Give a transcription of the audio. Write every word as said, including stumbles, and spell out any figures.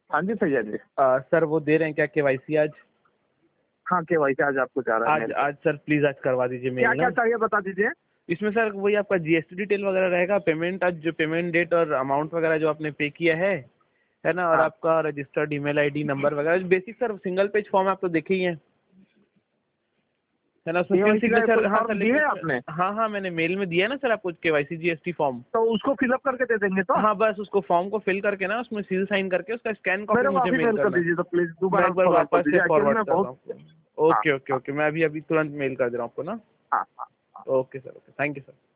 हाँ जी भैया जी। अ, सर वो दे रहे हैं क्या केवाईसी आज? हाँ केवाईसी आज आपको जा रहा है आज मेल। आज सर प्लीज आज करवा दीजिए मेल क्या ना। क्या चाहिए बता दीजिए। इसमें सर वही आपका जीएसटी डिटेल वगैरह रहेगा, पेमेंट आज जो पेमेंट डेट और अमाउंट वगैरह जो आपने पे किया है है ना, और हाँ आपका रजिस्टर्ड ईमेल आईडी नंबर वगैरह basic sir single page form आप तो देखे ही हैं, है ना। उसमें सिर्फ केवाईसी का सिग्नेचर, कोई हाँ सर फॉर्म दिए लेकिन आपने? हाँ हाँ मैंने मेल में दिया है ना सर आपको केवाईसी जीएसटी फॉर्म। तो उसको फिलअप करके दे देंगे तो? हाँ बस उसको फॉर्म को फिल करके ना उसमें सील साइन करके उसका स्कैन कॉपी मेरे को मुझे अभी मेल मेल कर करना है। दीजिए तो प्लीज, मैं दोबारा एक बार फॉरवर्ड कर वापस से दीजिए, एक्चुअली फॉरवर्ड मैं कर रहा बहुत। हूँ आपको। हाँ ओके ओके हाँ ओके, मैं अभी अभी तुरंत मेल कर दे रहा हूँ आपको ना। हाँ हाँ। Okay sir, okay, thank you sir.